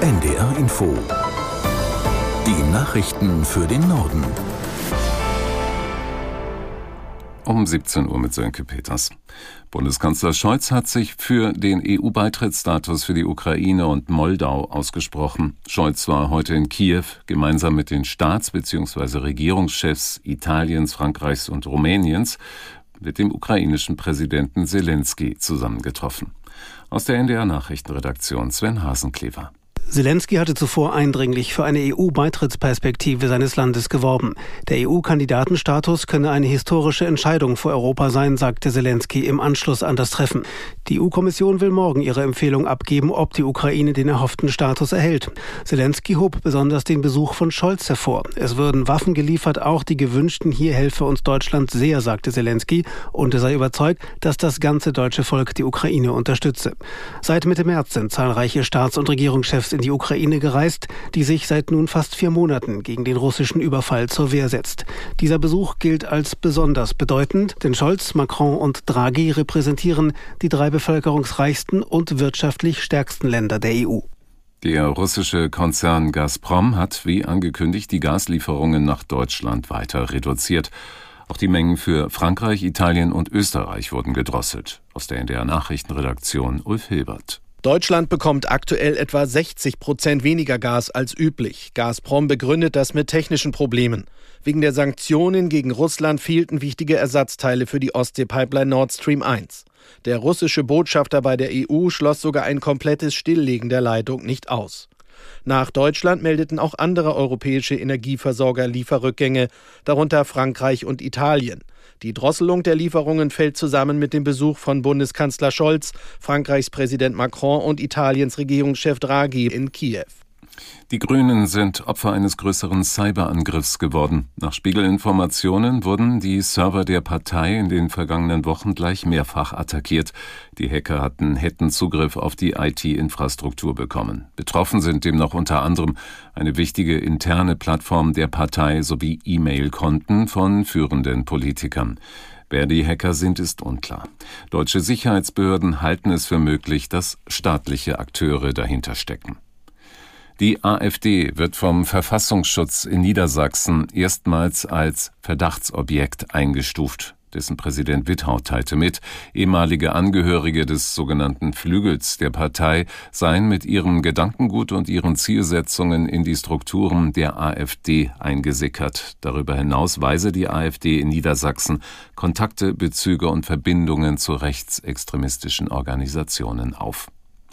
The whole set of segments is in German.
NDR Info. Die Nachrichten für den Norden. Um 17 Uhr mit Sönke Peters. Bundeskanzler Scholz hat sich für den EU-Beitrittsstatus für die Ukraine und Moldau ausgesprochen. Scholz war heute in Kiew gemeinsam mit den Staats- bzw. Regierungschefs Italiens, Frankreichs und Rumäniens mit dem ukrainischen Präsidenten Selenskyj zusammengetroffen. Aus der NDR-Nachrichtenredaktion Sven Hasenklever. Selenskyj hatte zuvor eindringlich für eine EU-Beitrittsperspektive seines Landes geworben. Der EU-Kandidatenstatus könne eine historische Entscheidung für Europa sein, sagte Selenskyj im Anschluss an das Treffen. Die EU-Kommission will morgen ihre Empfehlung abgeben, ob die Ukraine den erhofften Status erhält. Selenskyj hob besonders den Besuch von Scholz hervor. Es würden Waffen geliefert, auch die gewünschten. Hier helfe uns Deutschland sehr, sagte Selenskyj, und er sei überzeugt, dass das ganze deutsche Volk die Ukraine unterstütze. Seit Mitte März sind zahlreiche Staats- und Regierungschefs in die Ukraine gereist, die sich seit nun fast 4 Monaten gegen den russischen Überfall zur Wehr setzt. Dieser Besuch gilt als besonders bedeutend, denn Scholz, Macron und Draghi repräsentieren die 3 bevölkerungsreichsten und wirtschaftlich stärksten Länder der EU. Der russische Konzern Gazprom hat, wie angekündigt, die Gaslieferungen nach Deutschland weiter reduziert. Auch die Mengen für Frankreich, Italien und Österreich wurden gedrosselt. Aus der NDR-Nachrichtenredaktion Ulf Hilbert. Deutschland bekommt aktuell etwa 60% weniger Gas als üblich. Gazprom begründet das mit technischen Problemen. Wegen der Sanktionen gegen Russland fehlten wichtige Ersatzteile für die Ostsee-Pipeline Nord Stream 1. Der russische Botschafter bei der EU schloss sogar ein komplettes Stilllegen der Leitung nicht aus. Nach Deutschland meldeten auch andere europäische Energieversorger Lieferrückgänge, darunter Frankreich und Italien. Die Drosselung der Lieferungen fällt zusammen mit dem Besuch von Bundeskanzler Scholz, Frankreichs Präsident Macron und Italiens Regierungschef Draghi in Kiew. Die Grünen sind Opfer eines größeren Cyberangriffs geworden. Nach Spiegelinformationen wurden die Server der Partei in den vergangenen Wochen gleich mehrfach attackiert. Die Hacker hätten Zugriff auf die IT-Infrastruktur bekommen. Betroffen sind demnach unter anderem eine wichtige interne Plattform der Partei sowie E-Mail-Konten von führenden Politikern. Wer die Hacker sind, ist unklar. Deutsche Sicherheitsbehörden halten es für möglich, dass staatliche Akteure dahinter stecken. Die AfD wird vom Verfassungsschutz in Niedersachsen erstmals als Verdachtsobjekt eingestuft. Dessen Präsident Witthau teilte mit, ehemalige Angehörige des sogenannten Flügels der Partei seien mit ihrem Gedankengut und ihren Zielsetzungen in die Strukturen der AfD eingesickert. Darüber hinaus weise die AfD in Niedersachsen Kontakte, Bezüge und Verbindungen zu rechtsextremistischen Organisationen auf.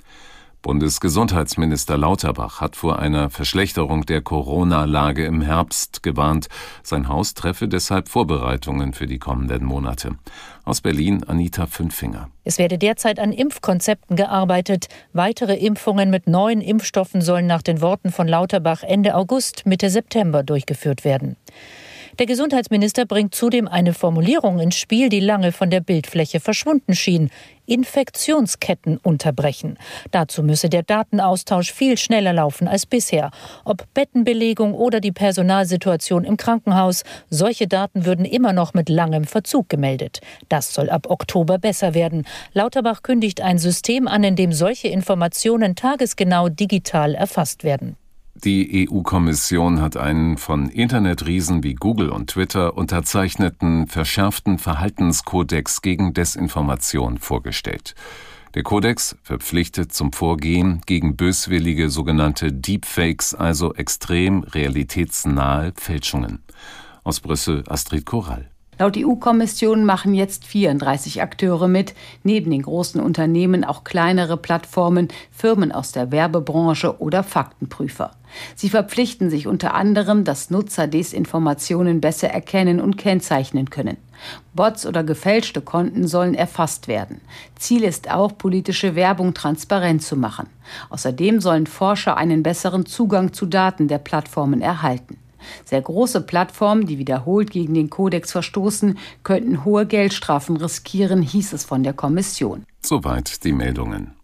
Bundesgesundheitsminister Lauterbach hat vor einer Verschlechterung der Corona-Lage im Herbst gewarnt. Sein Haus treffe deshalb Vorbereitungen für die kommenden Monate. Aus Berlin Anita Fünfinger. Es werde derzeit an Impfkonzepten gearbeitet. Weitere Impfungen mit neuen Impfstoffen sollen nach den Worten von Lauterbach Ende August, Mitte September durchgeführt werden. Der Gesundheitsminister bringt zudem eine Formulierung ins Spiel, die lange von der Bildfläche verschwunden schien. Infektionsketten unterbrechen. Dazu müsse der Datenaustausch viel schneller laufen als bisher. Ob Bettenbelegung oder die Personalsituation im Krankenhaus, solche Daten würden immer noch mit langem Verzug gemeldet. Das soll ab Oktober besser werden. Lauterbach kündigt ein System an, in dem solche Informationen tagesgenau digital erfasst werden. Die EU-Kommission hat einen von Internetriesen wie Google und Twitter unterzeichneten verschärften Verhaltenskodex gegen Desinformation vorgestellt. Der Kodex verpflichtet zum Vorgehen gegen böswillige sogenannte Deepfakes, also extrem realitätsnahe Fälschungen. Aus Brüssel Astrid Korall. Laut EU-Kommission machen jetzt 34 Akteure mit, neben den großen Unternehmen auch kleinere Plattformen, Firmen aus der Werbebranche oder Faktenprüfer. Sie verpflichten sich unter anderem, dass Nutzer Desinformationen besser erkennen und kennzeichnen können. Bots oder gefälschte Konten sollen erfasst werden. Ziel ist auch, politische Werbung transparent zu machen. Außerdem sollen Forscher einen besseren Zugang zu Daten der Plattformen erhalten. Sehr große Plattformen, die wiederholt gegen den Kodex verstoßen, könnten hohe Geldstrafen riskieren, hieß es von der Kommission. Soweit die Meldungen.